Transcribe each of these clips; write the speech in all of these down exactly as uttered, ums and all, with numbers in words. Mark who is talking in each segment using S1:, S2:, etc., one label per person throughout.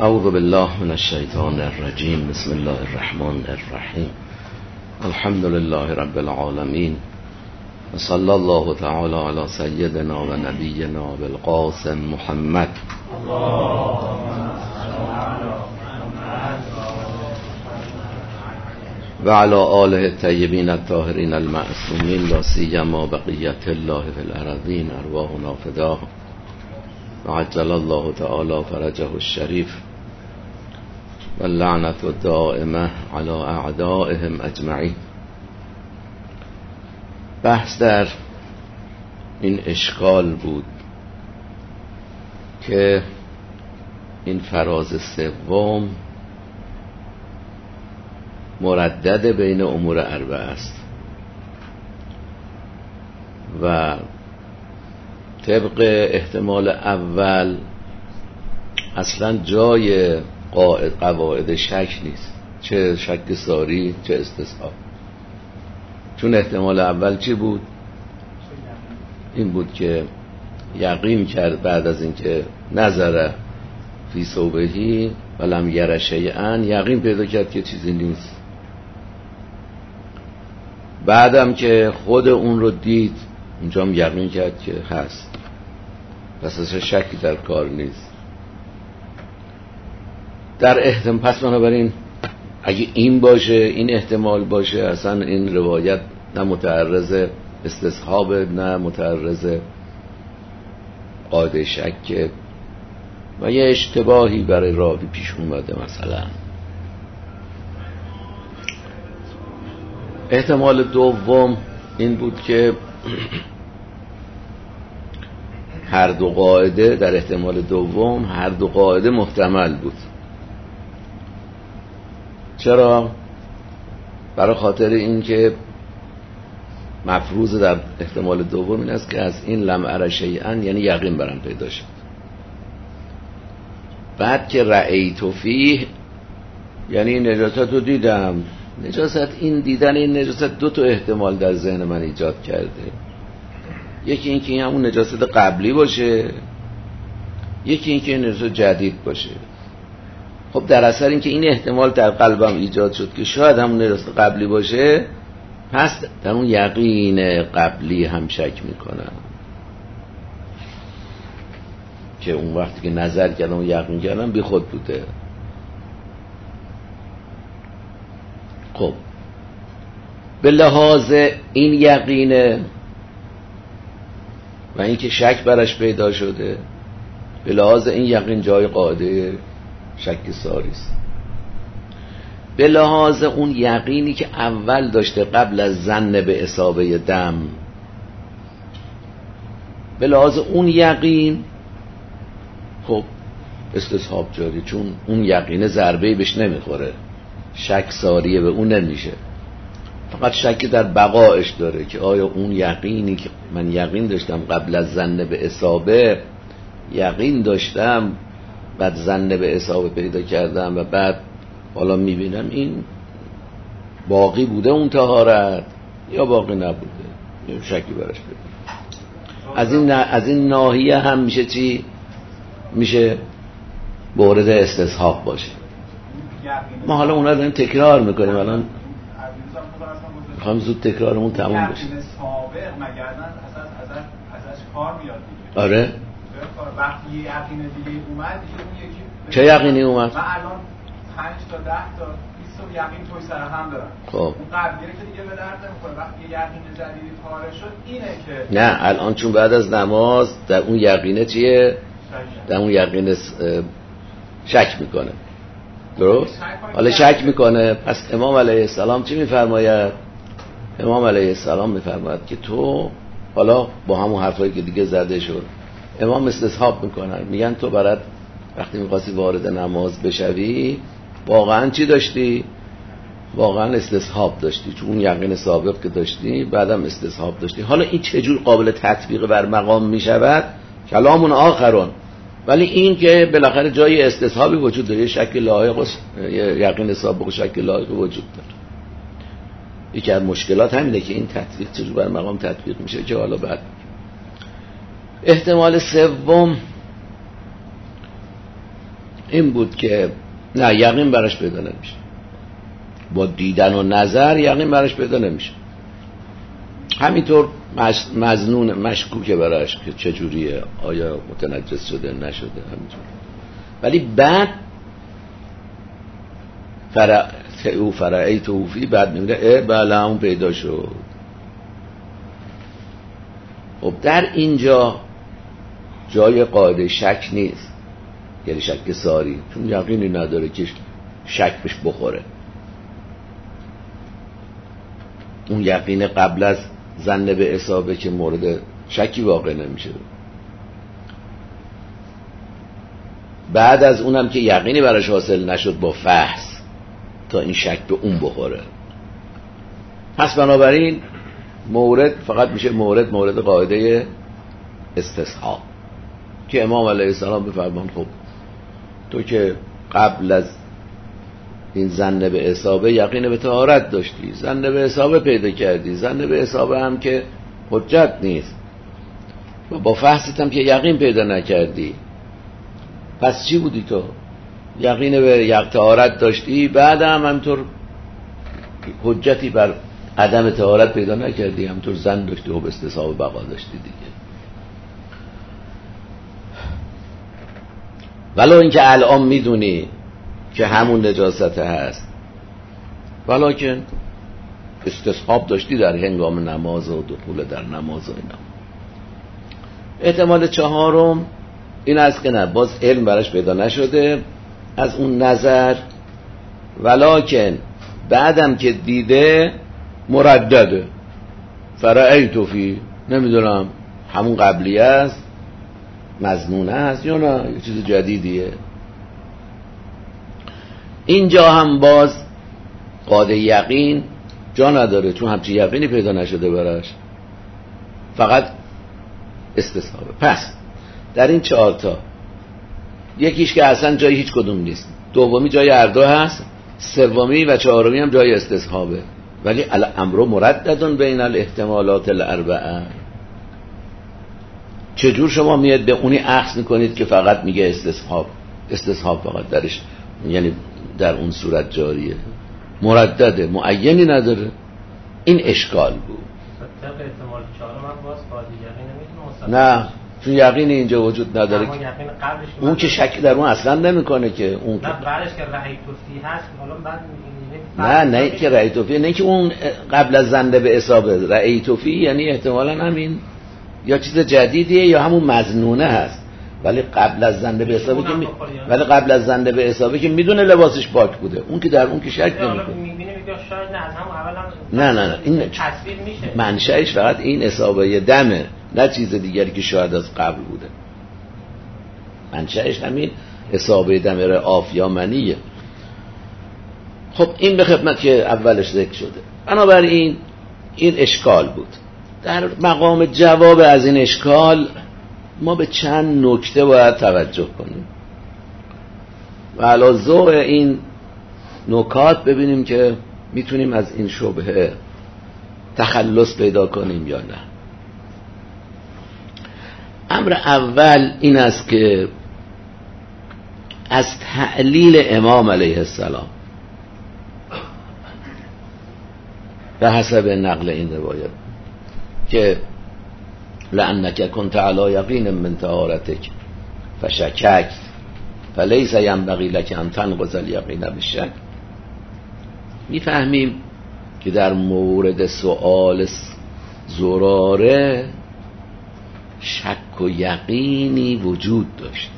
S1: اعوذ بالله من الشیطان الرجیم. بسم الله الرحمن الرحیم. الحمد لله رب العالمین و صلی الله تعالی علی سیدنا و نبینا بالقاسم محمد و علی آله الطیبین الطاهرین المعصومین لا سیما بقیت الله فی الارضین ارواحنا فداه و عجل الله تعالی فرجه الشریف و اللعنت الدائمه علی اعدائهم اجمعین. بحث در این اشکال بود که این فراز سوم مردد بین امور اربعه است و طبق احتمال اول اصلا جای قاعد قواعد شک نیست، چه شک ساری چه استصحاب. چون احتمال اول چی بود؟ این بود که یقین کرد بعد از اینکه نظر فی ثوبهی ولم یر شیئا، یقین پیدا کرد که چیزی نیست. بعدم که خود اون رو دید اونجا هم یقین کرد که هست، پس اصلا شکی در کار نیست. در احتمال پس بنابراین اگه این باشه، این احتمال باشه، اصلا این روایت نه متعرض استصحاب نه متعرض قاعده شک و یه اشتباهی برای راوی پیش اومده. مثلا احتمال دوم این بود که هر دو قاعده در احتمال دوم هر دو قاعده محتمل بود. چرا؟ برای خاطر این که مفروض در احتمال دوم این است که از این لم ار شیئا یعنی یقین برام پیدا شد. بعد که رأیت فیه یعنی نجاست رو دیدم. نجاست، این دیدن این نجاست دو تا احتمال در ذهن من ایجاد کرده. یکی این که این همون نجاست قبلی باشه، یکی این که این نجاست جدید باشه. خب در اثر این که این احتمال در قلبم ایجاد شد که شاید همون نجاست قبلی باشه، پس در اون یقین قبلی هم شک میکنم که اون وقتی که نظر کردم و یقین کردم بی خود بوده. خب به لحاظ این یقینه و اینکه شک برش پیدا شده، به لحاظ این یقین جای قاعده شک ساری است. به لحاظ اون یقینی که اول داشته قبل از ظن به اصابه دم، به لحاظ اون یقین خب استصحاب جاری، چون اون یقین ضربه‌ای بهش نمیخوره، شک ساریه به اون نمیشه، فقط شک در بقایش داره که آیا اون یقینی که من یقین داشتم قبل از ظن به اصابه، یقین داشتم بعد ظن به اصابه پیدا کردم و بعد حالا میبینم این باقی بوده اون طهارت یا باقی نبوده، یه شکی برش پیدا. از این از این ناحیه هم میشه چی؟ میشه مورد استصحاب باشه. ما حالا اونا رو داریم تکرار میکنیم، الان میخوام زود تکرارمون تموم بشه.
S2: یقین سابق مگرن اساس ازش ازش کار میاد دیگه.
S1: آره
S2: وقتی یه یقین دیگه اومد دیگه اون یکی
S1: چه یقینی اومد؟
S2: من الان پنج تا ده تا بیست تا یقین توی سر هم دارم.
S1: خب
S2: اون قبلیه که دیگه به درد نمیخوره. وقتی یه یقین جدیدی کار شد اینه که
S1: نه الان چون بعد از نماز در اون یقینه چیه؟ در اون یقین شک میکنه. درست؟ حالا شک میکنه. پس امام علیه السلام چی میفرماید؟ امام علیه السلام میفرماید که تو حالا با همون حرفایی که دیگه زده شد امام استصحاب میکنن، میگن تو برات وقتی میخواستی وارد نماز بشوی واقعا چی داشتی؟ واقعا استصحاب داشتی، چون اون یقین سابق که داشتی بعدم استصحاب داشتی. حالا این چجور قابل تطبیق بر مقام میشود؟ کلامون آخرون. ولی این که بالاخره جای استصحابی وجود داره، شک لایق یقین سابق و شک لایق وجود داره. یکی از مشکلات همینه که این تطبیق چجور بر مقام تطبیق میشه که حالا بعد. احتمال سوم این بود که نه، یقین براش پیدا نمیشه. با دیدن و نظر یقین براش پیدا نمیشه. همینطور مظنون مشکوکه براش که چجوریه، آیا متنجس شده نشده، همینطور. ولی بعد فرع او فرعی توفی بعد میگه اه بله اون پیدا شد. خب در اینجا جای قاعده شک نیست، یعنی شک ساری، چون یقینی نداره که شک بهش بخوره. اون یقین قبل از ظن به اصابه که مورد شکی واقع نمیشه. بعد از اونم که یقینی براش حاصل نشد با فحص تا این شک به اون بخوره. پس بنابراین مورد فقط میشه مورد مورد قاعده استصحاب که امام علیه السلام بفرمان خب تو که قبل از این ظن به اصابه یقین به طهارت داشتی، ظن به اصابه پیدا کردی، ظن به اصابه هم که حجت نیست و با فحصت هم که یقین پیدا نکردی، پس چی بودی تو؟ یقین به یک طهارت داشتی، بعد هم همطور حجتی بر عدم طهارت پیدا نکردی، همطور ظن داشتی و به استصحاب بقا داشتی دیگه. ولو اینکه الان میدونی که همون نجاست هست، ولکن استصحاب داشتی در هنگام نماز و دخول در نماز و اینا. احتمال چهارم این است که نه، باز علم براش پیدا نشده از اون نظر، ولکن بعدم که دیده مردده، فرعیتو فی، نمیدونم همون قبلیه است، مظنونه است یا نه یه چیز جدیدیه. اینجا هم باز قاعده یقین جا نداره، چون همچی یقینی پیدا نشده براش، فقط استصحابه. پس در این چهار تا یکیش که اصلا جای هیچ کدوم نیست، دومی جای هر دو هست، سومی و چهارمی هم جای استصحابه. ولی الامر مردد بین الاحتمالات الاربعه. چجور شما میاد به اونی اخذ میکنید که فقط میگه استصحاب، استصحاب فقط درش، یعنی در اون صورت جاریه، مردده، معینی نداره. این اشکال بود.
S3: احتمال چهارم هم باز قاعده یقین نمیتونه.
S1: نه، چون یقینی اینجا وجود نداره. اون که شک در اون اصلا نمیکنه که اون
S3: نه بعدش که رأی توفی هست، حالا بعد
S1: نه نه که رأی توفی، نه که اون قبل از ظن به اصابه. رأی توفی یعنی احتمالاً همین یا چیز جدیدیه یا همون مظنونه هست، ولی قبل از ظن به اصابه که می... ولی قبل از ظن به اصابه که میدونه لباسش پاک بوده، اون که در اون که شک نمیکنه.
S3: میبینه میگه شاید نه از همون اول هم
S1: نه نه نه این
S3: تصویر میشه،
S1: منشأش فقط این اصابه دمه، نه چیز دیگری که شاید از قبل بوده. منشأش همین اصابه دم رعاف یا منیه. خب این به خدمت که اولش ذکر شده. بنابراین این اشکال بود. در مقام جواب از این اشکال ما به چند نکته باید توجه کنیم و علی ذوق این نکات ببینیم که میتونیم از این شبهه تخلص پیدا کنیم یا نه. امر اول این است که از تعلیل امام علیه السلام به حسب نقل این روایت که لأنک کنت علی یقین من طهارتک فشکک فلیس ینبغی لک ان تنقض الیقین بالشک، میفهمیم که در مورد سؤال زراره شک و یقینی وجود داشته،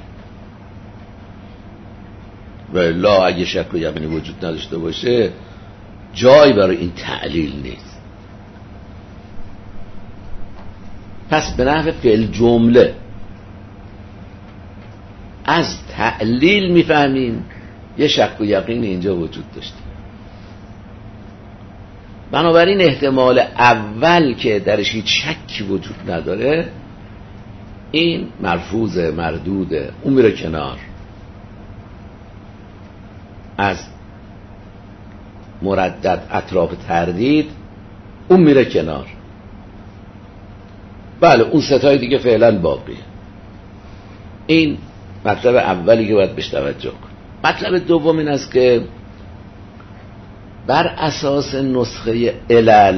S1: و الا اگه شک و یقینی وجود نداشته باشه جای برای این تعلیل نیست. پس به نحو فعل جمله از تعلیل میفهمیم یه شک و یقین اینجا وجود داشته. بنابراین احتمال اول که درش هیچ شکی وجود نداره این مرفوض مردوده، اون میره کنار. از مردد اطراف تردید اون میره کنار. بله اون ستای دیگه فعلا باقیه. این مطلب اولی که باید بهش توجه کنیم. مطلب دوم این است که بر اساس نسخه علل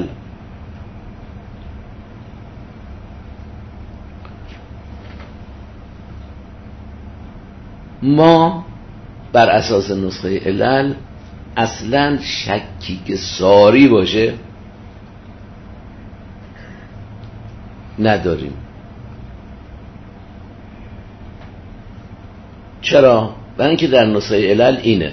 S1: ما بر اساس نسخه علل اصلا شکی که ساری باشه نداریم. چرا؟ برای اینکه در نسخه علل اینه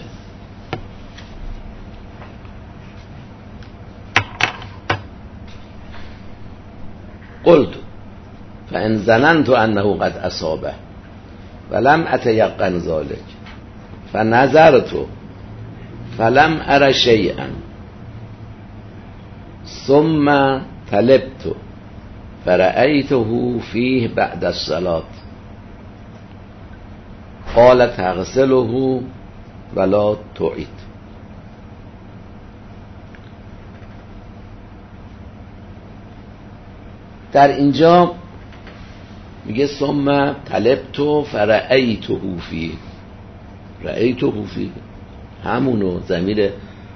S1: قلت فان ظننت انه قد اصابه ولم اتیقن ذلك فنظرت فلم ار شیئا ثم طلبت فرأيته فيه بعد الصلاة قال تغسله ولا تعيد. در اینجا میگه ثم طلبت فرأيته فيه، رأيته فيه همونو ضمیر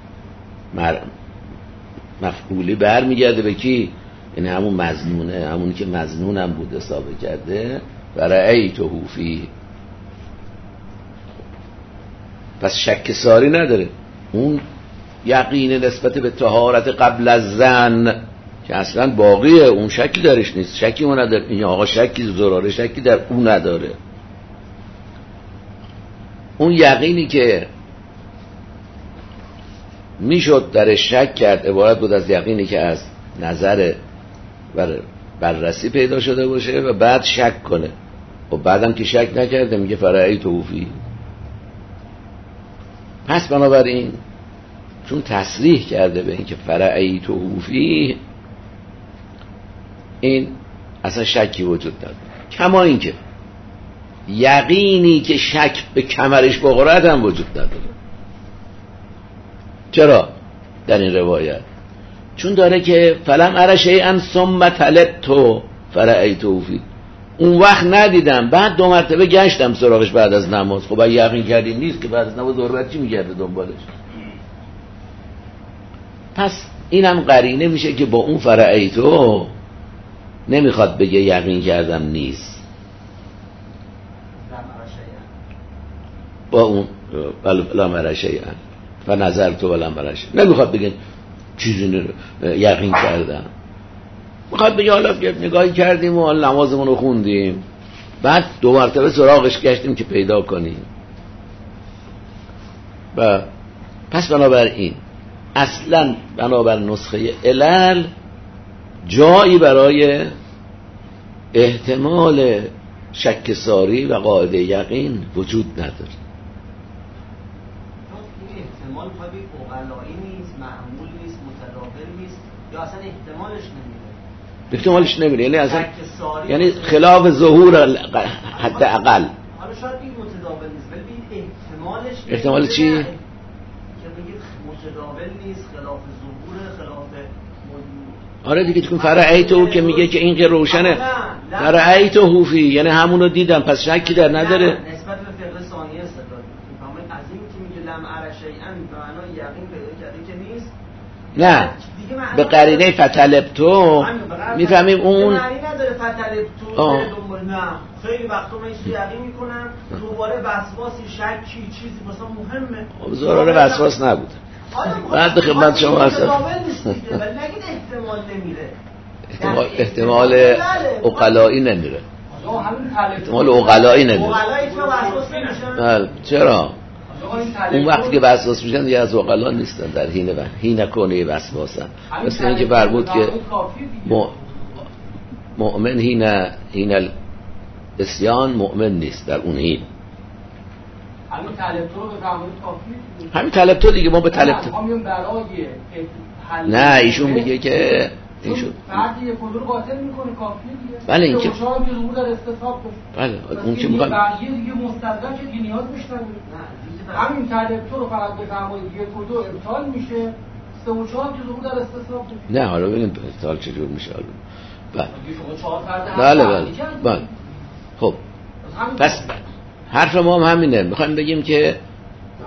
S1: مفعولی بر میگرده به کی؟ یعنی همون مظنونه، همونی که مظنون هم بود حسابه کرده و رأیته فیه. پس شک ساری نداره. اون یقین نسبت به طهارت قبل از زن که اصلا باقیه، اون شکی درش نیست، شکی اون نداره. این آقا شکی زراره شکی در اون نداره. اون یقینی که میشد درش شک کرد عبارت بود از یقینی که از نظر بر بررسی پیدا شده باشه و بعد شک کنه. و بعدم که شک نکرده میگه فرأیته فیه. پس بنابراین چون تصریح کرده به این که فرأیته فیه، این اصلا شکی وجود نداره. کما این که یقینی که شک به کمرش بخورد هم وجود نداره. چرا در این روایت؟ چون داره که فلم ار شیئا ثم طلبت فرأیته فیه، اون وقت ندیدم بعد دو مرتبه گشتم سراغش بعد از نماز. خب اگه یقین کردی نیست که بعد از نماز دور بعد چی میگرده دنبالش؟ پس اینم قرینه میشه که با اون فرأیته نمیخواد بگه یقین کردم نیست، با اون فلم ار شیئا فنظرت ولم ار شیئا نمیخواد بگه چیزی یقین کردم، میخواد بگه حالا نگاهی کردیم و نمازمون رو خوندیم بعد دو مرتبه سراغش گشتیم که پیدا کنیم. و پس بنابراین اصلا بنابر نسخه علل جایی برای احتمال شک ساری و قاعده یقین وجود نداره.
S4: این احتمال خواهی اقلایی نیست، معمول نیست، متداول نیست، یا اصلا احتمالش نمیره؟
S1: احتمالش نمیره یعنی اصلا یعنی خلاف ظهور حد اقل.
S4: حالا شاید این متداول نیست ولی این احتمالش
S1: احتمال چی؟
S4: که بگید متداول نیست، خلاف ظهور، خلاف
S1: آره دیگه چون فرأیته که میگه که این که روشنه فرأیته فیه یعنی همونو دیدم پس شکی در نداره.
S4: نسبت به فقه ثانیه استدلال میکنم از این که میگه لم ار شیئا به معنای یقین پیدا کرده که نیست،
S1: نه به قرینه فتلبتو میفهمیم اون
S4: معنی نداره فتلبتو نه خیلی وقتا من چیزی یقین میکنم دوباره وسواسی شکی چیزی مثلا مهمه
S1: ضرر وسواس نبود. بعد به خدمت شما هستم
S4: ولی نگید احتمال نمیره،
S1: احتمال احتمال عقلایی نمیره، احتمال عقلایی نمیره. بله چرا؟ اون وقتی که وسواس میشن دیگه از عقلا نیستن، در حین و حین کنه وسواسن. مثل اینکه فرمود که مؤمن حین حین الاسیان مؤمن نیست در اون حین.
S5: همین طلبتو رو بفرمایید کافیه.
S1: همین طلبتو دیگه ما به طلبتو نه ایشون میگه که ایشون
S5: بعد یه کدور قاطع میکنه کافیه دیگه.
S1: بله این که
S5: شما که ظهور در استصحاب باشه.
S1: بله اون که میگه
S5: بقیه دیگه مستلزم که دیگه نیاز میشن. همین طلبتو رو فقط بفرمایید یه کدور ابطال میشه، سه و چهار که ظهور در استصحاب باشه.
S1: نه حالا ببینیم ابطال چجور میشه حالا. بله
S5: شما چهار فرض
S1: بله بله بله خب پس حرف ما هم همینه. میخوایم بگیم که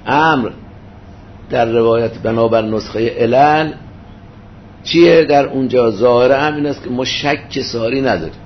S1: امر در روایت بنابر نسخه علل چیه در اونجا؟ ظاهر همین است که ما شک ساری نداریم.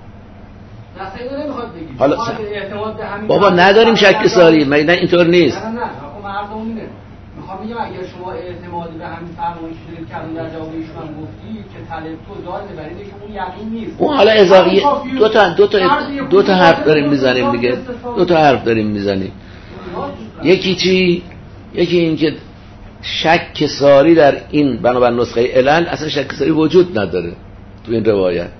S1: حالا بابا نداریم شک ساری، مگه نه اینطور نیست؟
S5: نه نه آقا مردم اینه میخوام بگم اگر شما اعتماد به همین فرمایش دارید که در جواب ایشون گفتید که طلب تو دار ببرید که اون یقین نیست،
S1: اون حالا اضافی دو تا دو تا دو تا حرف داریم میزنیم دیگه، دو تا حرف داریم میزنیم. یکی چی؟ یکی این که شک ساری در این بنابر نسخه علل اصلا شک ساری وجود نداره تو این روایت.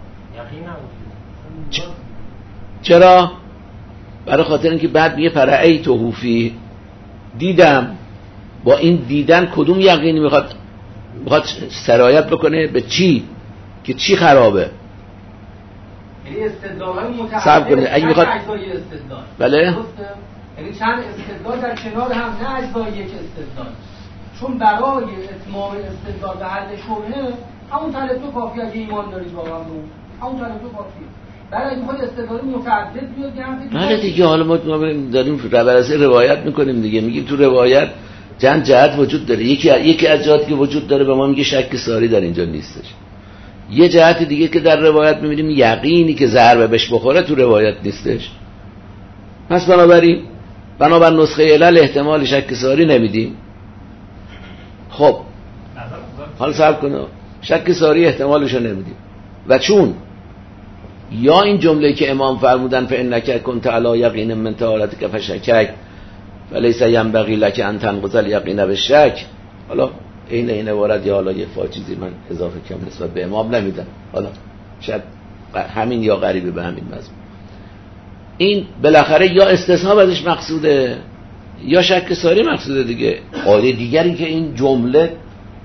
S1: چرا؟ برای خاطر اینکه بعد میگه فرعی توفی، دیدم. با این دیدن کدوم یقینی میخواد میخواد سرایت بکنه به چی؟ که چی خرابه؟
S5: یعنی استدلال‌های متعدد
S1: صبر کنید اگه میخواد
S5: استدلال.
S1: بله؟
S5: یعنی چند استدلال در کنار هم، نه اجزای یک استدلال. چون برای اتمام استدلال به حل شبهه همون طلب تو کافی اگه ایمان دارید واقعا اون همون طلب تو کافیه. برای اینکه خود استدلال متعدد بیاد گرفت.
S1: بله دیگه، حالا ما داریم بررسی روایت میکنیم دیگه، میگیم تو روایت چند جهت وجود داره. یکی یکی از جهاتی که وجود داره به ما میگه شک ساری در اینجا نیستش. یه جهت دیگه که در روایت میبینیم یقینی که ضربه بهش بخوره تو روایت نیستش. پس بنابراین بنابر نسخه علل احتمال شک ساری نمیدیم. خب حالا صبر کنه، شک ساری احتمالشو نمیدیم. و چون یا این جمله که امام فرمودن فإنک کنت علی یقین من طهارتک فشکک ولیس ینبغی لک ان تنقض الیقین بالشک، حالا این این عبارت یا حالا یه فاچیزی من اضافه کم نسبت به امام نمیدم، حالا شاید همین یا قریبه به همین مضمون. این بالاخره یا استثناء ازش مقصوده یا شک ساری مقصوده دیگه. قاعده دیگری که این جمله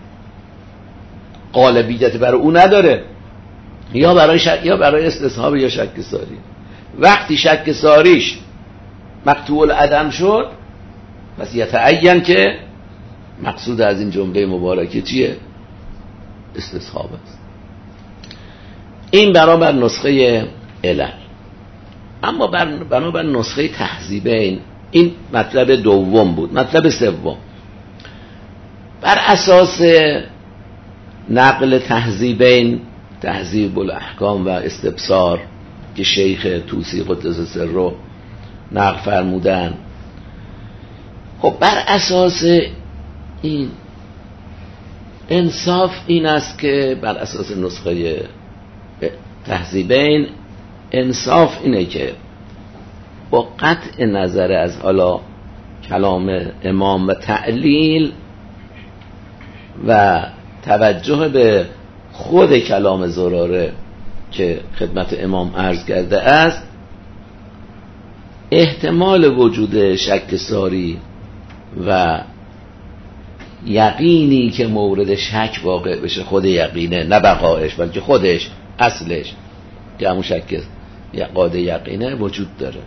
S1: غالبیت برای او نداره، یا برای شک یا برای استثناء یا شک ساری. وقتی شک ساریش مقطوع العدم شد پس یتعین که مقصود از این جمله مبارکه چیه؟ استصحاب است. این بنابر نسخه علل. اما بنابر نسخه تهذیبین، این مطلب دوم بود. مطلب سوم، بر اساس نقل تهذیبین، تهذیب الاحکام و استبصار که شیخ طوسی قدس سره نقل فرمودن، خب بر اساس این انصاف این است که بر اساس نسخه تهذیبین انصاف اینه که با قطع نظر از حالا کلام امام و تعلیل و توجه به خود کلام زراره که خدمت امام عرض کرده است، احتمال وجود شک ساری و یقینی که مورد شک واقع بشه، خود یقینه نه بقایش بلکه خودش اصلش که همون شک قاعده یقینه وجود داره.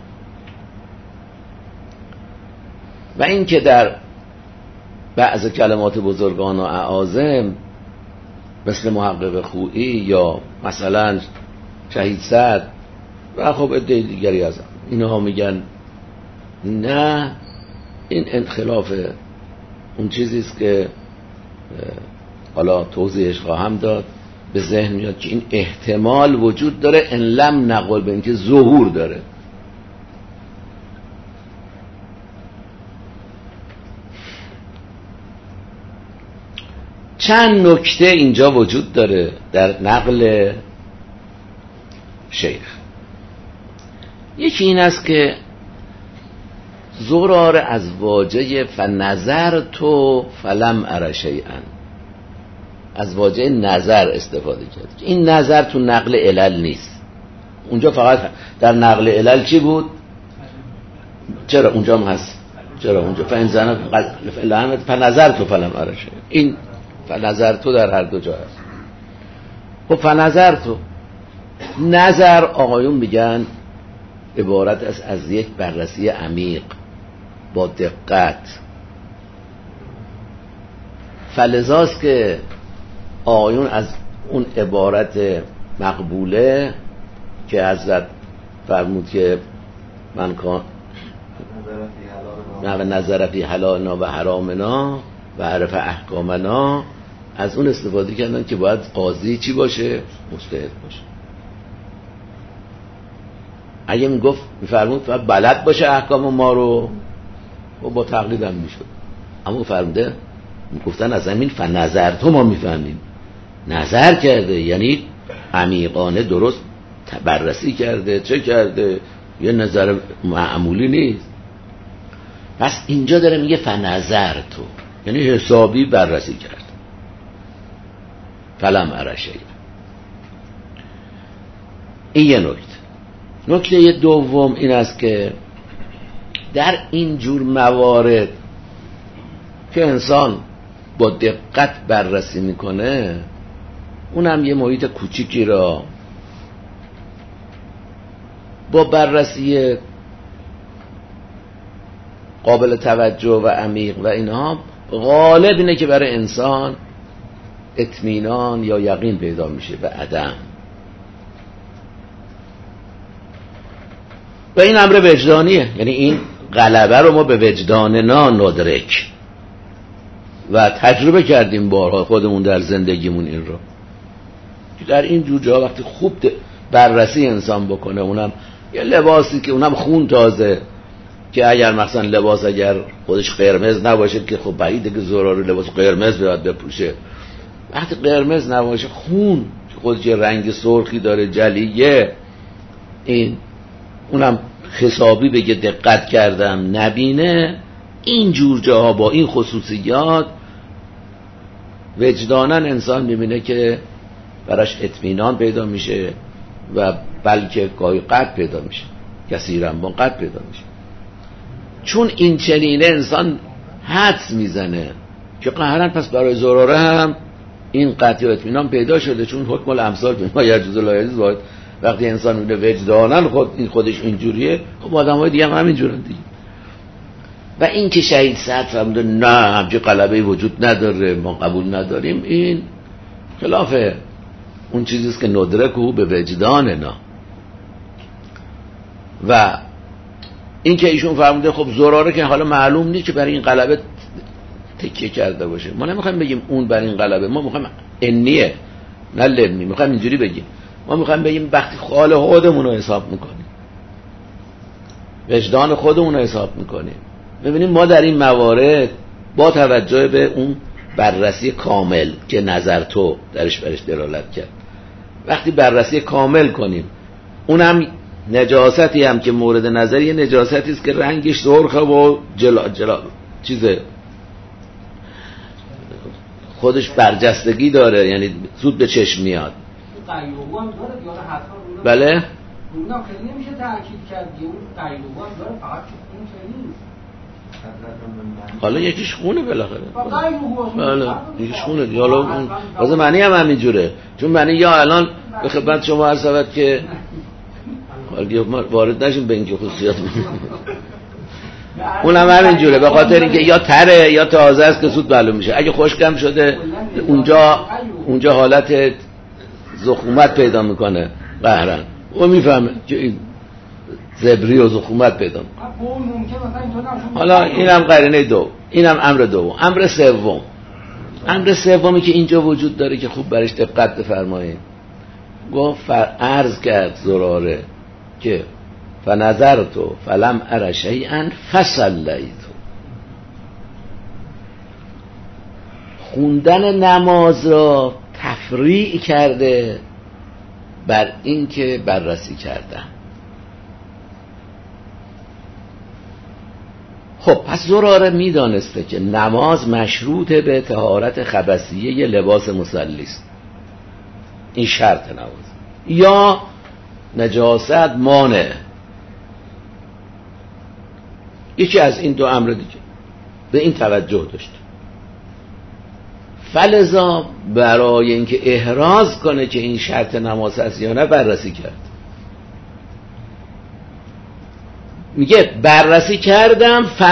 S1: و این که در بعض کلمات بزرگان و اعاظم مثل محقق خویی یا مثلا شهید سعد و خب عده دیگری از اینها میگن نه، این انخلاف اون چیزیست که حالا توضیحش خواهم داد، به ذهن میاد که این احتمال وجود داره ان لم نقل، به اینکه ظهور داره. چند نکته اینجا وجود داره در نقل شیخ. یکی این است که زرار از واژه فنظر تو فلم ار شیئا، از واژه نظر استفاده کرد. این نظر تو نقل علل نیست. اونجا فقط در نقل علل چی بود؟ چرا اونجا هم هست؟ چرا اونجا فنظر فنظر تو فلم ار شیئا، این فنظر تو در هر دو جا هست. خب فنظر تو، نظر آقایون میگن عبارت است از یک بررسی عمیق با دقت. فلذاست که آقایون از اون عبارت مقبوله که حضرت فرمود که من کان و نظر فی حلالنا و حرامنا و عرف احکامنا، از اون استفاده کردن که باید قاضی چی باشه؟ مجتهد باشه. اگه میگفت میفرمود باید بلد باشه احکام ما رو، و با تقلید هم میشد. اما فرموده میگفتن از همین فنظر تو ما میفهمیم، نظر کرده یعنی عمیقانه درست بررسی کرده، چه کرده، یه نظر معمولی نیست. پس اینجا داره میگه فنظر تو، یعنی حسابی بررسی کرد. فلم ارشه. این یه نکته. نکته دوم این است که در این جور موارد که انسان با دقت بررسی میکنه، اونم یه محیط کوچیکی را با بررسی قابل توجه و عمیق و اینها، غالب اینه که برای انسان اطمینان یا یقین پیدا میشه و عدم. و این امر وجدانیه، یعنی این غلبه رو ما به وجداننا ندرک و تجربه کردیم بارها خودمون در زندگیمون این رو، که در این جور جا وقتی خوب بررسی انسان بکنه، اونم یه لباسی که اونم خون تازه، که اگر مثلا لباس اگر خودش قرمز نباشه که خب بعیده که زرار لباس قرمز بیاد بپوشه، وقتی قرمز نباشه خون که خودش یه رنگ سرخی داره جلیه، این اونم حسابی بگه دقت کردم نبینه، این جور جاها با این خصوصیات وجداناً انسان میبینه که براش اطمینان پیدا میشه و بلکه گاهی قد پیدا میشه، کثیراً با قد پیدا میشه. چون این چنینه انسان حدس میزنه که قهرن پس برای زراره هم این قطعی و اطمینان پیدا شده، چون حکم الامثال بما یجوز لا یجوز باید. وقتی انسان میده وجداناً خود این خودش اینجوریه، خب آدم‌های دیگه هم همینجورن دیگه. و این که شهید سعد فرموده نه همچه غلبه وجود نداره، ما قبول نداریم، این خلاف اون چیزیست که ندرکه به وجداننا. و این که ایشون فرموده خب زراره که حالا معلوم نیست که برای این غلبه تکیه کرده باشه، ما نمیخوایم بگیم اون برای این غلبه، ما میخوایم انیه نه لمی، میخوایم اینجوری بگیم، ما میخوایم بگیم وقتی خال خودمون رو حساب میکنیم، وجدان خودمون رو حساب میکنیم، ببینیم ما در این موارد با توجه به اون بررسی کامل که نظر تو درش برش دلالت کرد، وقتی بررسی کامل کنیم، اونم نجاستی هم که مورد نظر یه نجاستی است که رنگش سرخه و جلا جلا چیزه خودش برجستگی داره، یعنی زود به چشم میاد. بله
S5: اونم خیلی نمیشه تأکید کرد، اون قیلوبان داره فقط خون خیلی نیست.
S1: حالا یکیش خونه بالاخره، بله یکیش خونه دیگه، حالا اون واسه معنی هم همینجوره، چون معنی یا الان به خدمت شما عرض شود که حالا وارد نشیم به این که خصوصیات اون هم همینجوره، به خاطر اینکه یا تره یا تازه است که زود معلوم میشه. اگه خشکم شده اونجا اونجا حالت زخومت پیدا میکنه قهرن، او میفهمه که این زبری و زخومت پیدا میکنه. حالا اینم قرینه دو، اینم امر دوم. امر سوم، امر سومی که اینجا وجود داره که خوب برش دقت بفرمایید، گفت عرض کرد زراره که فنظرت فلم ار شیئا فصلیت، خوندن نماز را تفریع کرده بر این که بررسی کردن. خب پس زراره میدانسته که نماز مشروط به طهارت خبثیه لباس مصلی است، این شرط نماز، یا نجاست مانع، یکی از این دو امر دیگه، به این توجه داشت. فلذا برای اینکه احراز کنه که این شرط نماز هست یا نه بررسی کرد. میگه بررسی کردم ف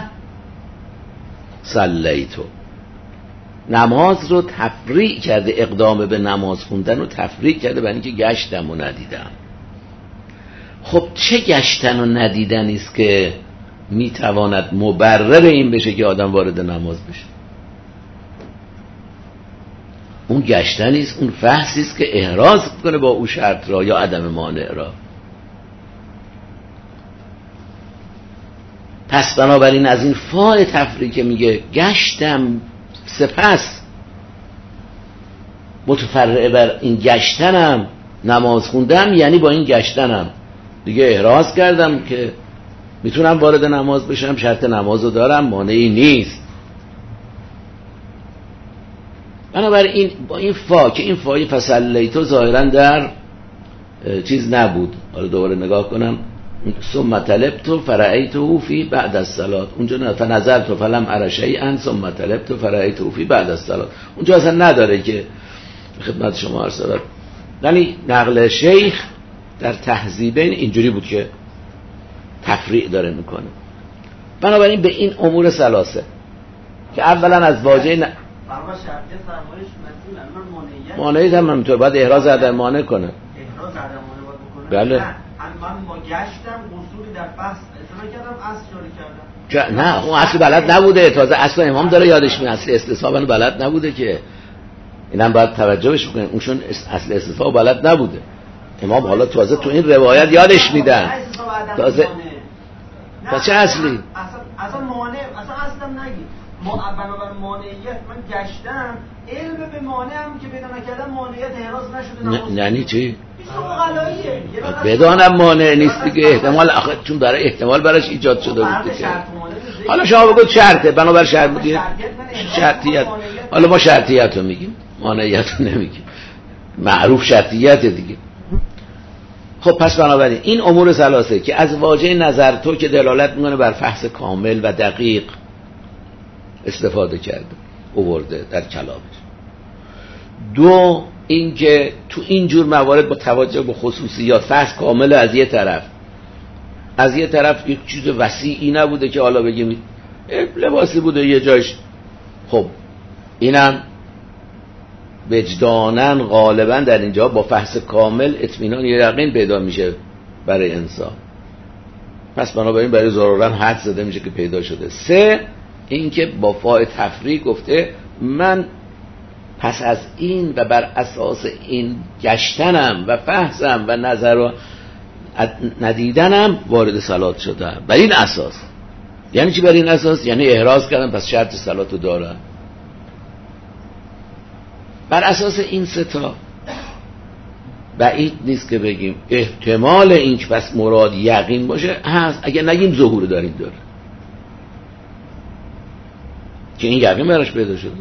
S1: صلیتو، نماز رو تفریع کرده، اقدام به نماز خوندن رو تفریع کرده برای اینکه گشتم و ندیدم. خب چه گشتن و ندیدن است که میتواند مبرر این بشه که آدم وارد نماز بشه. اون گشتن است، اون فحصی است که احراز کنه با اون شرط را یا عدم مانع را. پس بنابراین از این فاء تفریق که میگه گشتم سپس متفرع بر این گشتنم نماز خوندم، یعنی با این گشتنم دیگه احراز کردم که میتونم وارد نماز بشم، شرط نمازو دارم، مانعی نیست. بنابراین با این فا که این فای فصلیتو ظاهرا در چیز نبود، حالا دوباره نگاه کنم، ثم طلبت فرأیته فی بعد الصلاة، اونجا نه فنظرت فلم ار شیئا ثم طلبت فرأیته فی بعد الصلاة، اونجا اصلا نداره که خدمت شما عرض شود. یعنی نقل شیخ در تهذیبین اینجوری بود که تفریع داره میکنه. بنابراین به این امور ثلاثه که اولا از واژه ن... مانعیت هم همینطور باید احراز عدم مانع کنه.
S4: احراز عدم مانع باید بکنه.
S1: بله.
S4: من با گشتم قصوری در بحث اصلا کردم، اصل جاری کردم.
S1: نه اون اصل بلد نبوده، تازه اصل امام داره یادش میاد، اصل استصحاب بلد نبوده که اینم باید توجهش بکنیم، اونشون اصل استصحاب بلد نبوده. امام حالا تازه تو این روایت یادش میدن تازه. پس چه اصلی؟
S4: اصلا اصلا مانع، اصلا اصلا نگید. ما بنابر مانعیت من گشتم، علم به مانع هم که پیدا نکردم مانعیت احراز نشده.
S1: یعنی چی؟
S4: این غلاییه.
S1: بدانم مانع نیست دیگه، احتمال آخه چون برای احتمال براش ایجاد شده بود دیگه. حالا شما بگید شرطه، بنابر شرط بودی شرطیت. حالا ما شرطیت رو میگیم، مانعیت رو نمیگیم، معروف شرطیت دیگه. خب پس بنابراین این امور ثلاثه که از واژه نظر تو که دلالت میکنه بر فحص کامل و دقیق استفاده کرده آورده در کلامش. دو این که تو این جور موارد با توجه به خصوصیات فحص کامل از یه طرف، از یه طرف یک چیز وسیعی نبوده که حالا بگیم لباسی بوده یه جایش، خب اینم وجدانن غالبا در اینجا با فحص کامل اطمینان یقین پیدا میشه برای انسان. پس بنابراین برای ضرورن حد زده میشه که پیدا شده. سه اینکه با فاء تفریق گفته من پس از این و بر اساس این گشتنم و فحصم و نظر و ندیدنم وارد صلات شدم. بر این اساس یعنی چی؟ بر این اساس یعنی احراز کردم پس شرط صلاتو دارم. بر اساس این سه تا بعید نیست که بگیم احتمال این که پس مراد یقین باشه هست، اگر نگیم ظهور داریم داره که این یقین براش پیدا شده.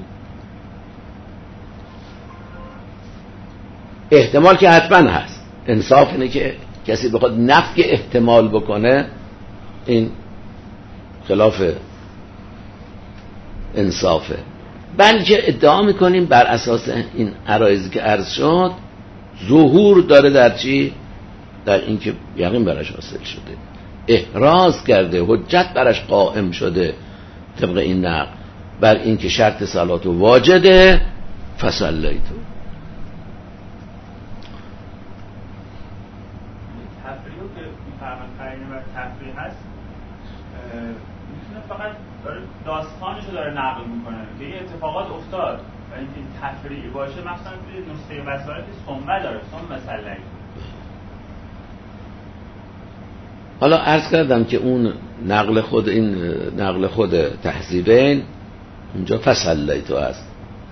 S1: احتمال که حتما هست، انصاف اینه که کسی بخواد نفی احتمال بکنه این خلاف انصافه. بلکه ادعا میکنیم بر اساس این عرایضی که عرض شد ظهور داره در چی؟ در این که یقین براش حاصل شده، احراز کرده، حجت براش قائم شده طبق این نقل بر این که شرط صلات واجده فصلیتو.
S6: تفریح که میفرمان قرینه و تفریح هست میتونه فقط داره داستانشو داره نقل میکنه که این اتفاقات افتاد و اینکه تفریح باشه، مثلا توی نسخه وسائل ثم داره ثم صلیت.
S1: حالا عرض کردم که اون نقل خود این نقل خود تهذیبین اونجا فصلیتو هست،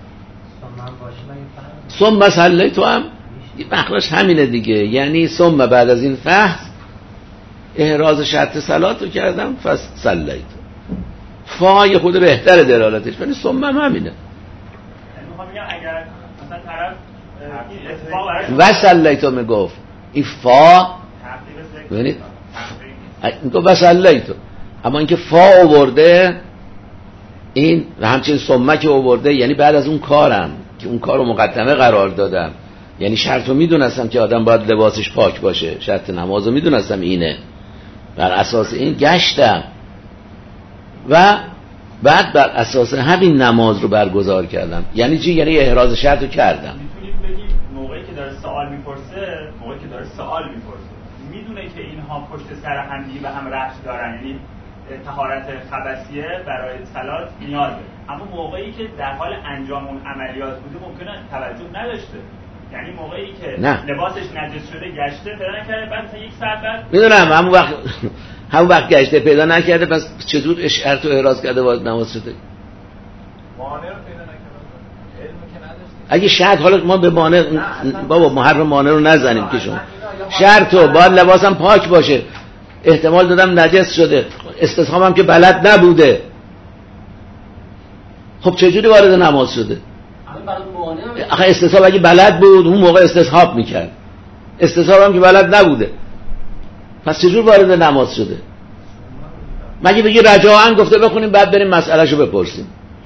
S1: ثم صلیتو هم مخرج همینه دیگه، یعنی ثم بعد از این فحص احراز شرط صلات رو کردم فصلیتو. فای خود بهتر دلالتش، ولی ثم هم همینه.
S6: یعنی میخوام بگم اگر مثلا طرف این اتفاق
S1: و صلیتو میگفت این فا ببینید میگفت و صلیتو، اما اینکه فا آورده این و همچنین ثم که آورده یعنی بعد از اون کارم که اون کارو مقدمه قرار دادم، یعنی شرطو میدونستم که آدم باید لباسش پاک باشه، شرط نمازو میدونستم اینه، بر اساس این گشتم و بعد بر اساس همین نماز رو برگزار کردم. یعنی چی؟ یعنی احراز شرط رو کردم.
S6: میتونیم بگیم موقعی که داره سوال میپرسه، موقعی که داره سوال میپرسه میدونه که اینها پشت سر هم دیگه به هم ربط دارن، یعنی طهارت خبثیه برای صلات نیازه، اما موقعی که در حال انجام اون عملیات بوده ممکنه توجه نداشته. یعنی موقعی که
S1: نه.
S6: لباسش نجس شده گشته پیدا نکرده، بعد تا یک ساعت بعد
S1: میدونم همون وقت همون وقت گشته پیدا نکرده، پس چطور اشعرت و احراز کرده وارد نماز شده؟
S2: مانع رو پیدا نکرده، علم که نداشته.
S1: اگه شرط، حالا ما به مانع بابا محرم مانع رو نزنیم که شما شرط رو باید لباسم پاک باشه، احتمال دادم نجس شده، استصحاب هم که بلد نبوده، خب چجوری وارد نماز شده؟ آخه استصحاب اگه بلد بود اون موقع استصحاب میکرد، استصحاب هم که بلد نبوده، پس چجور وارد نماز شده؟ مگه بگی رجاعاً گفته بخونیم بعد بریم مسئلهشو بپرسیم.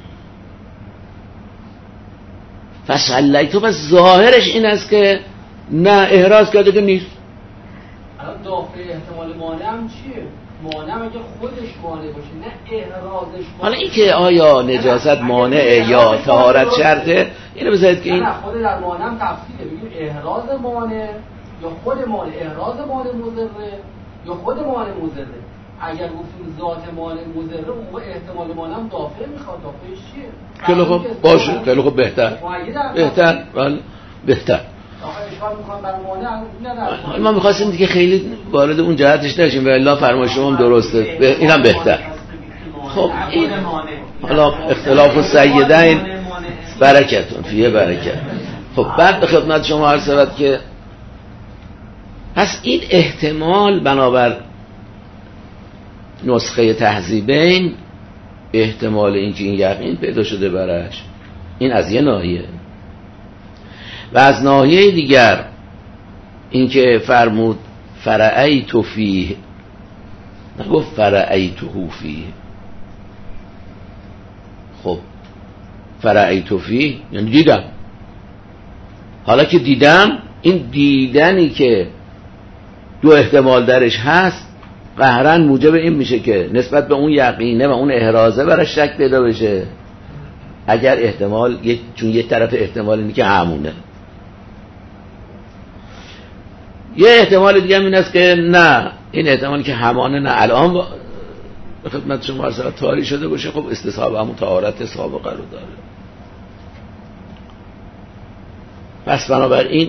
S1: فصلی تو، بس ظاهرش این است که نه احراز کرده که نیست.
S5: الان دافع احتمال مانع هم چیه؟ مانع اگه خودش مانع باشه نه احرازش.
S1: حالا این که آیا نجاست مانع یا طهارت شرطه، اینو بذارید که این
S5: نه خود در مانع هم تفصیله، بگیم احراز مانع یا خود مانع، احراز مانع مضره یا خود مانع مضره. اگر گفتیم ذات مانع مضره اون موقع احتمال مانع هم دافع میخواد. دافعش چیه؟
S1: خیلی خوب باشه، خیلی خوب بهتر بهتر بله بهتر. ما می‌خواستیم دیگه خیلی وارد اون جهتش نشیم و الا فرمایش شما هم درسته، اینم بهتر. خب این حالا اختلاف السیدین برکتون فیه برکت. خب بعد به خدمت شما عرض شود که پس این احتمال بنابر نسخه تهذیبین، احتمال اینکه این یقین پیدا شده برش، این از یه ناحیه، و از ناحیه دیگر اینکه فرمود فرعیت فیه، نگفت فرعیته فیه. خب فرعیت فیه یعنی دیدم. حالا که دیدم، این دیدنی که دو احتمال درش هست قهرن موجب این میشه که نسبت به اون یقینه و اون احرازه برش شک پیدا بشه، اگر احتمال یه، چون یه طرف احتمال اینه که همونه. یه احتمال دیگه هم این است که نه، این احتمالی که همانه نه الان با... به خدمت شما عرض تاری شده باشه، خب استصحاب همون طهارت سابقه رو داره. پس بنابراین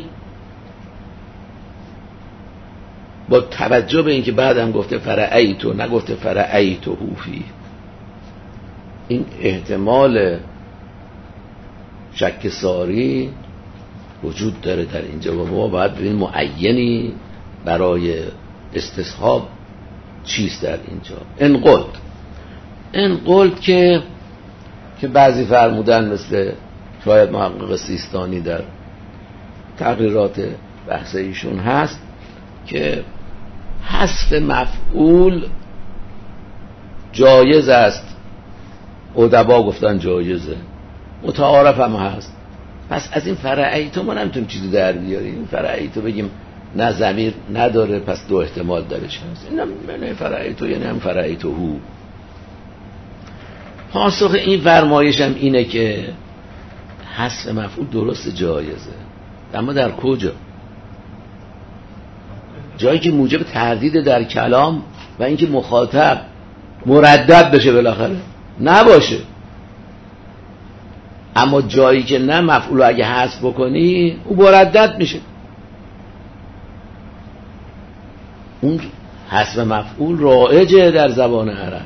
S1: با توجه به اینکه بعد هم گفته فرعیتو نگفته فرعیتو فی، این احتمال شک ساری وجود داره در اینجا و ما باید ببینیم معینی برای استصحاب چیست در اینجا. ان قلت ان قلت که که بعضی فرمودن مثل شاید محقق سیستانی در تقریرات بحث ایشون هست که حذف مفعول جایز است، ادبا گفتن جایزه، متعارف هم هست. پس از این فرعیتو ما نمیتونیم چیزی در بیاریم. این فرعیتو بگیم نه ضمیر نداره پس دو احتمال درش هست، این هم فرعیتو یعنی هم فرعیتو هو. پاسخ این فرمایش هم اینه که حذف مفعول درست جایزه، اما در کجا؟ جایی که موجب تردید در کلام و اینکه مخاطب مردد بشه بالاخره نباشه. اما جایی که نه، مفعول اگه حذف بکنی او مردد میشه. اون حذف مفعول رایجه در زبان عرب،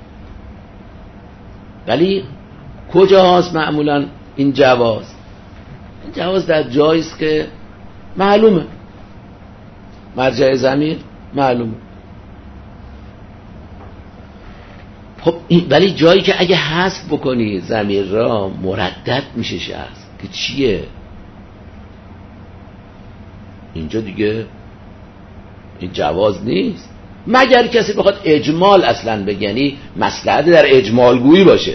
S1: ولی کجا هست معمولا این جواز؟ این جواز در جایی است که معلومه، مرجع ضمیر معلومه. خب ولی جایی که اگه حذف بکنی ضمیر را مردد میشه شخص که چیه؟ اینجا دیگه این جواز نیست، مگر کسی بخواد اجمال اصلا بگنی مصلحت در اجمال گویی باشه.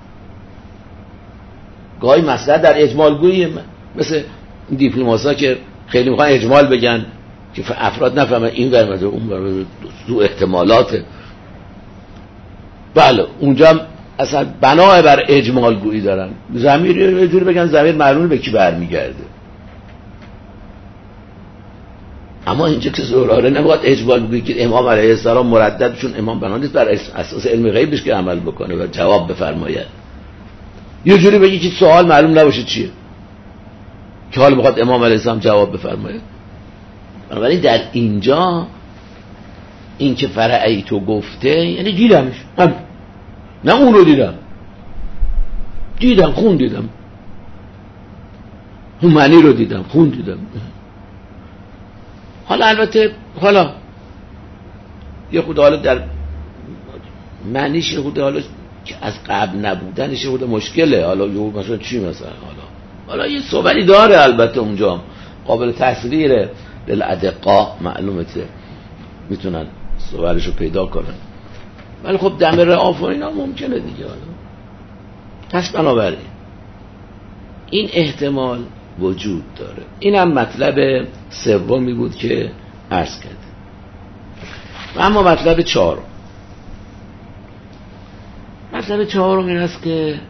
S1: گاهی مصلحت در اجمال گویی، مثل دیپلماسا که خیلی میخوان اجمال بگن که افراد نفهمن این برمده اون برمده دو احتمالاته. بله اونجا اصلا بنای بر اجمال گویی دارن، ضمیر یه جوری بگن ضمیر معلومه به کی برمیگرده. اما اینجا که زراره نباید اجبار بگید که امام علیه السلام مردد، چون امام بنا نیست بر اساس علم غیبش که عمل بکنه و جواب بفرماید. یه جوری بگی که سوال معلوم نباشه چیه که حالا بخواد امام علیه السلام جواب بفرماید. بنابراین در اینجا این که فرعی تو گفته یعنی دیدمش، هم. نه اون رو دیدم، دیدم خون دیدم، اون معنی رو دیدم خون دیدم. حالا البته حالا یه خود حالا در معنیش یه خود حالا که از قبل نبودنش یه خود مشکله. حالا یه مثلا چی مثلا حالا حالا یه صحبتی داره البته اونجا قابل تسریره للادقاء، معلومته میتونن صحبتش رو پیدا کنن، ولی خب دم رعاف و اینا ممکنه دیگه. حالا پس بنابراین این احتمال وجود داره. این هم مطلب سومی بود که عرض کرد. و اما مطلب چهارم، مطلب چهارم این است که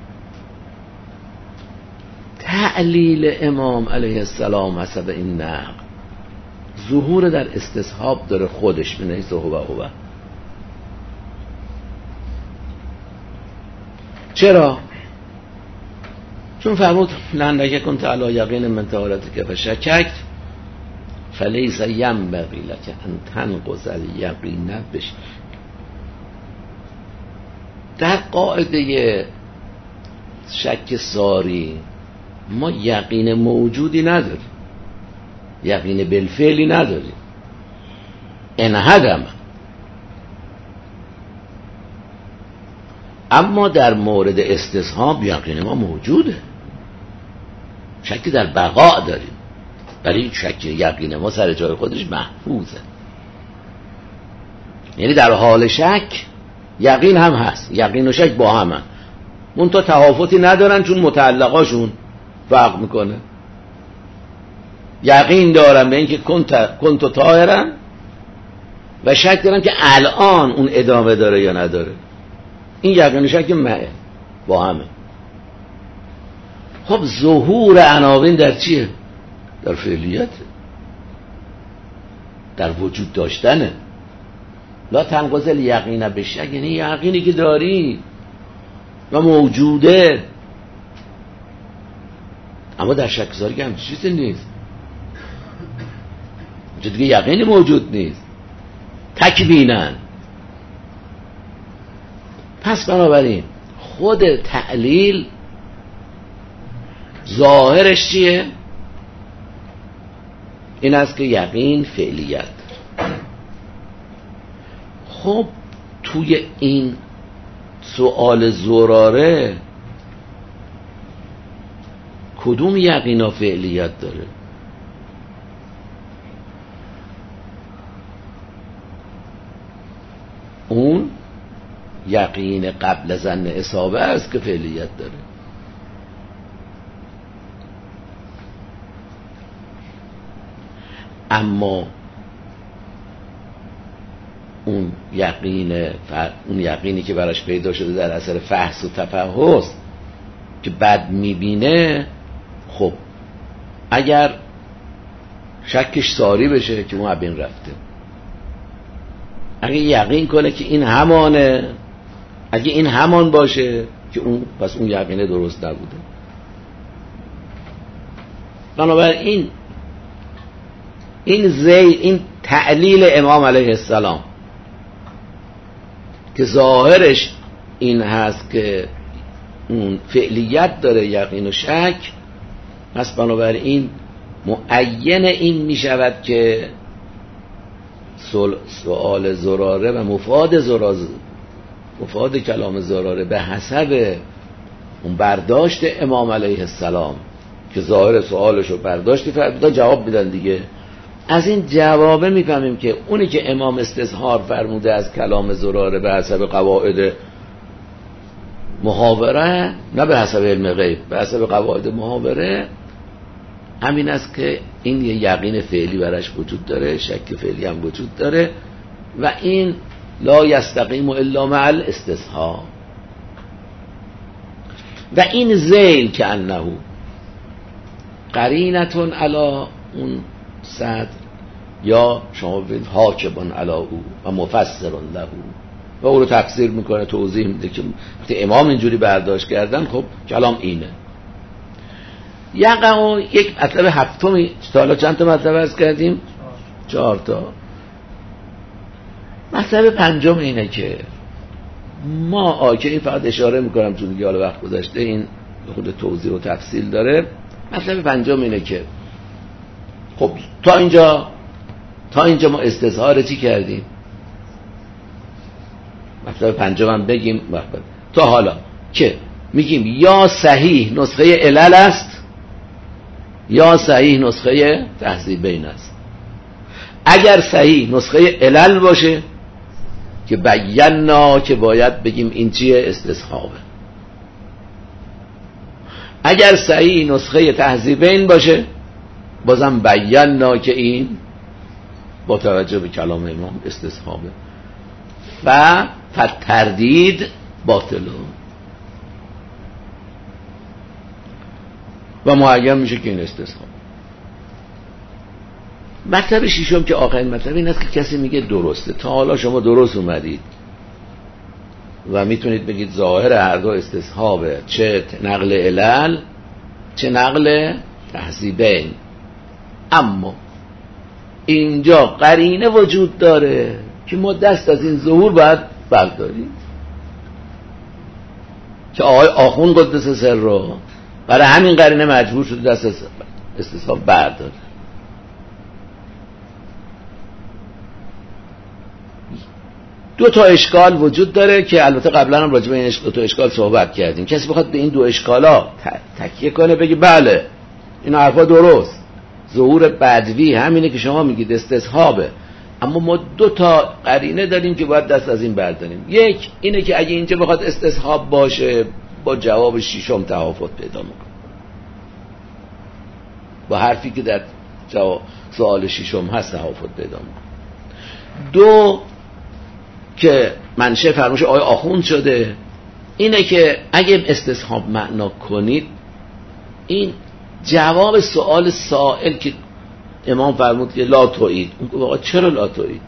S1: تعلیل امام علیه السلام حسب این نقل ظهور در استصحاب داره خودش، من نیست هو هو. چرا؟ چون فرمود لنگه کن تعالی یقین من طهارت که فشککت فلیس ینبغی لک ان تنقض الیقین بش. در قاعده شک ساری ما یقین موجودی نداریم، یقین بالفعلی نداریم. انهدم. اما در مورد استصحاب یقین ما موجوده، شکی در بقا داریم، ولی شک یقین ما سر جای خودش محفوظه. یعنی در حال شک یقین هم هست، یقین و شک با هم هست، منتها تهافتی ندارن چون متعلقاشون فرق میکنه. یقین دارم به اینکه کنت کنت طاهرا و شک دارم که الان اون ادامه داره یا نداره. این یقین و شک معه با همه. خب ظهور عناوین در چیه؟ در فعلیت، در وجود داشتنه. لا تنقض الیقین بشک، یعنی یقینی که داری و موجوده. اما در شک‌زاری که همچین چیزی نیست، اونجا دیگه یقینی موجود نیست، تکبینن. پس بنابراین خود تعلیل ظاهرش چیه؟ این است که یقین فعلیت. خب توی این سؤال زراره کدوم یقین و فعلیت داره؟ اون یقین قبل ظن اصابه است که فعلیت داره. اما اون یقین فر... اون یقینی که براش پیدا شده در اثر فحص و تفحص که بد میبینه، خب اگر شکش ساری بشه که اون بین رفته، اگه یقین کنه که این همانه، اگه این همان باشه که اون، پس اون یقینه درست نبوده. بنابراین این زی این تعلیل امام علیه السلام که ظاهرش این هست که اون فعلیت داره یقین و شک، پس بنابراین معین این می شود که سؤال زراره و مفاد زراره، مفاد کلام زراره به حسب اون برداشت امام علیه السلام که ظاهر سؤالش رو برداشتی فرمودن جواب میدن دیگه. از این جوابه میفهمیم که اونی که امام استظهار فرموده از کلام زراره به حسب قواعد محاوره، نه به حسب علم غیب، به حسب قواعد محاوره، همین است که این یه یقین فعلی براش وجود داره، شک فعلی هم وجود داره و این لا یستقیم الا مع الاستصحاب. و این ذیل که انه قرینتون علی اون صد یا شما ببینید حاکبان علی او و مفسر له و او رو تفسیر میکنه، توضیح میده که وقتی امام اینجوری برداشت کردن خب کلام اینه. یقع یک مطلب هفتمی، تا حالا چند تا مطلب عرض کردیم؟ چهار تا. مطلب پنجم اینه که ما آکه این فقط اشاره میکنم چون دیگه حالا وقت گذشته، این خود توضیح و تفصیل داره. مطلب پنجم اینه که خب تا اینجا تا اینجا ما استظهار چی کردیم؟ مطلب پنجم هم بگیم مطلب. تا حالا که میگیم یا صحیح نسخه علل است یا صحیح نسخه تهذیبین است. اگر صحیح نسخه علل باشه که بینا که باید بگیم این چیه؟ استصحابه. اگر صحیح نسخه تهذیبین باشه بازم بینا که این با توجه به کلام امام استصحابه و فتردید باطله و معین میشه که این استصحاب. مطلب ششم که آخرین مطلب این است که کسی میگه درسته، تا حالا شما درست اومدید و میتونید بگید ظاهر هر دو استصحابه، چه نقل علل چه نقل تهذیبین، اما اینجا قرینه وجود داره که ما دست از این ظهور باید برداریم که آقای آخوند قدس سر رو برای همین قرینه مجبور شده دست از استصحاب برداره. دو تا اشکال وجود داره که البته قبلا هم راجع به این دو تا اشکال صحبت کردیم. کسی بخواد به این دو اشکالا تکیه کنه بگه بله این حرفا درست، ظهور بدوی همینه که شما میگید استصحابه، اما ما دو تا قرینه داریم که باید دست از این برداریم. یک اینه که اگه اینجا بخواد استصحاب باشه با جواب ششم تفاوت پیدا میکنه، با حرفی که در جواب سوال ششم هست تفاوت پیدا میکنه. دو که منشه فرموش آقای آخوند شده اینه که اگه استصحاب معنا کنید این جواب سوال سائل که امام فرمود که لا توئید، اون واقعا چرا لا توئید؟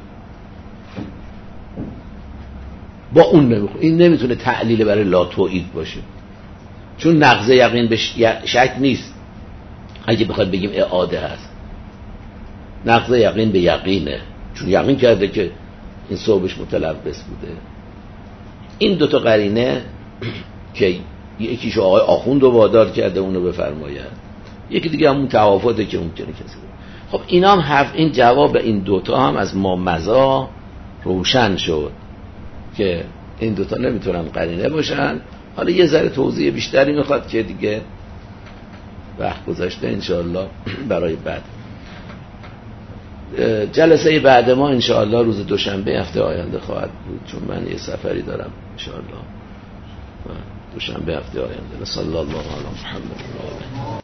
S1: با اون نمیخوره، این نمیتونه تعلیل برای لا توئید باشه چون نقض یقین به شک نیست. اگه بخواد بگیم اعاده هست، نقض یقین به یقینه چون یقین کرده که این صوبش متلبس بوده. این دوتا قرینه که یکیشو آقای آخوند رو وادار کرده اونو بفرماید، یکی دیگه همون توافته که ممکنه کسی بود. خب اینا هم حرف، این جواب این دوتا هم از ما مزا روشن شد که این دوتا نمیتونن قرینه باشن. حالا یه ذره توضیح بیشتری میخواد که دیگه وقت گذاشته انشاءالله برای بعد. جلسه بعد ما انشاءالله روز دوشنبه هفته آینده خواهد بود چون من یه سفری دارم انشاءالله دوشنبه هفته آینده. صلی الله علی محمد و آله.